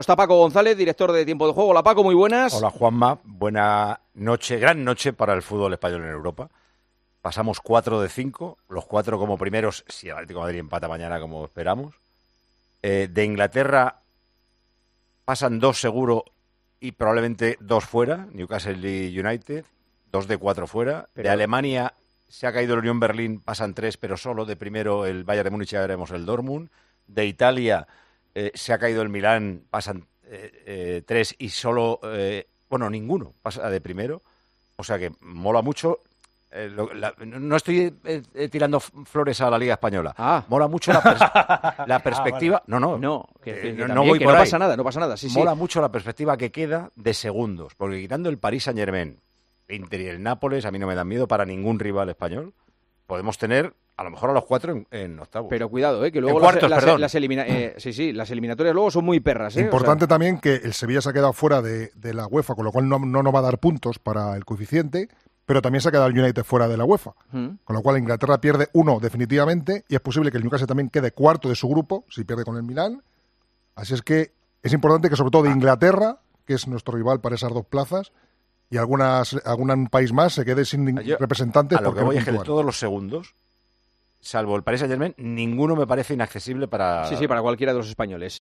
Está Paco González, director de Tiempo de Juego. Hola Paco, muy buenas. Hola Juanma, buena noche, gran noche para el fútbol español en Europa. Pasamos 4 de 5, los 4 como primeros, si el Atlético de Madrid empata mañana como esperamos. De Inglaterra pasan 2 seguro y probablemente 2 fuera, Newcastle y United, 2 de 4 fuera. De Alemania se ha caído el Unión Berlín, pasan 3, pero solo de primero el Bayern de Múnich, ya veremos el Dortmund. De Italia se ha caído el Milán, pasan 3 y solo, ninguno pasa de primero. O sea que mola mucho. No estoy tirando flores a la Liga Española. Mola mucho la perspectiva. Vale. No voy por ahí. No pasa nada. Sí, mola mucho la perspectiva que queda de segundos, porque quitando el Paris Saint-Germain, el Inter y el Nápoles, a mí no me dan miedo para ningún rival español. Podemos tener a lo mejor a los 4 en octavos. Pero cuidado, que luego las eliminatorias luego son muy perras. Importante también que el Sevilla se ha quedado fuera de la UEFA, con lo cual no nos va a dar puntos para el coeficiente, pero también se ha quedado el United fuera de la UEFA. Con lo cual Inglaterra pierde 1 definitivamente y es posible que el Newcastle también quede cuarto de su grupo si pierde con el Milán. Así es que es importante que sobre todo de Inglaterra, que es nuestro rival para esas 2 plazas, y algún país más se quede sin representantes. A lo que voy es que de todos los segundos, salvo el Paris Saint-Germain, ninguno me parece inaccesible para... Sí, para cualquiera de los españoles.